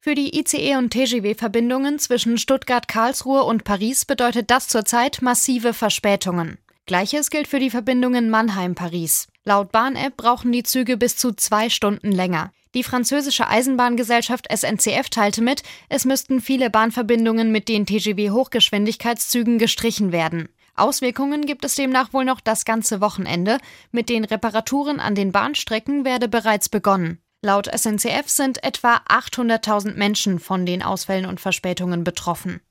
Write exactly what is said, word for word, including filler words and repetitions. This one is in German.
Für die I C E- und T G V-Verbindungen zwischen Stuttgart, Karlsruhe und Paris bedeutet das zurzeit massive Verspätungen. Gleiches gilt für die Verbindungen Mannheim-Paris. Laut Bahn-App brauchen die Züge bis zu zwei Stunden länger. Die französische Eisenbahngesellschaft S N C F teilte mit, es müssten viele Bahnverbindungen mit den T G V-Hochgeschwindigkeitszügen gestrichen werden. Auswirkungen gibt es demnach wohl noch das ganze Wochenende. Mit den Reparaturen an den Bahnstrecken werde bereits begonnen. Laut S N C F sind etwa achthunderttausend Menschen von den Ausfällen und Verspätungen betroffen.